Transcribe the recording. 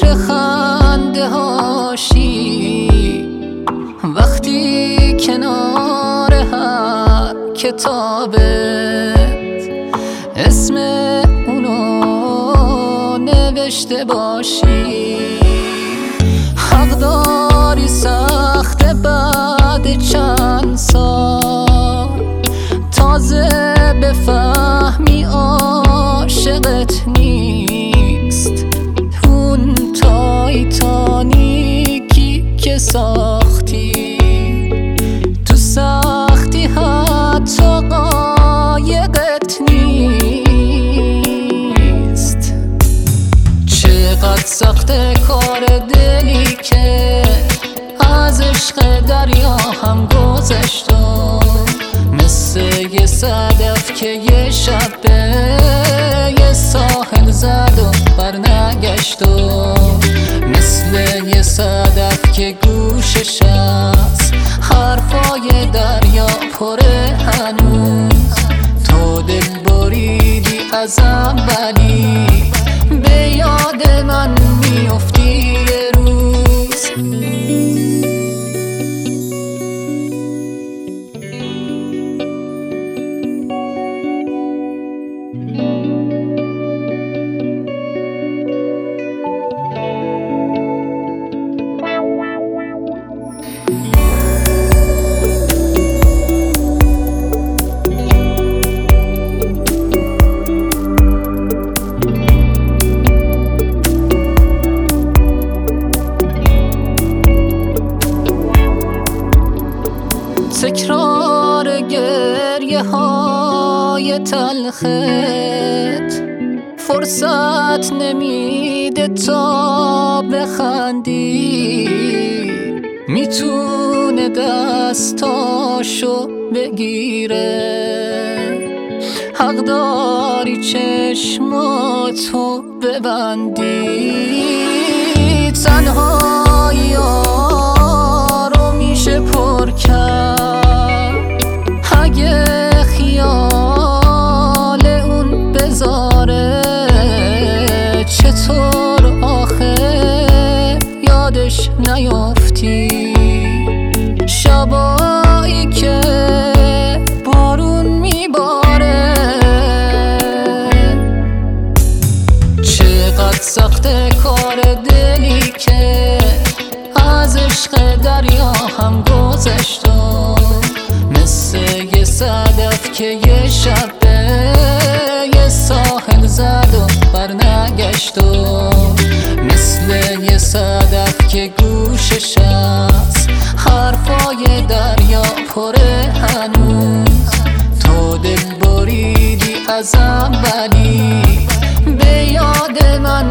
فکر خنده هاشی وقتی کنار هر کتابت اسم اونو نوشته باشی. حق داری سخت بعد چند سال تازه بفهمی عاشقت نیست. اون تایتانیکی که ساختی تو سختی حتی قایقت نیست. چقدر سخت کار دلی که از عشق دریا هم گذشت و مثل یه صدف که یه شب به یه ساحل زد و برنگشت و مثل یه صدف که گوشش از حرفای دریا پره هنوز. تو دل بریدی ازم ولی به یاد من میافتی یه روز. تکرار گریه های تلخت فرصت نمیده تا بخندی. میتونه دستاشو بگیره. حق داری چشماتو ببندی. تنهایی رو میشه پر کرد اگه خیال اون بذاره. چطور آخه یادش نیافتی شبایی که بارون میباره. چقدر سخت کار دلی که از عشق دریا هم گذشت و مثل یه صدف که یه شب به یه ساحل زد و برنگشت و مثل یه صدف که گوشش از حرفای دریا پره هنوز. تو دل بریدی ازم ولی به یاد من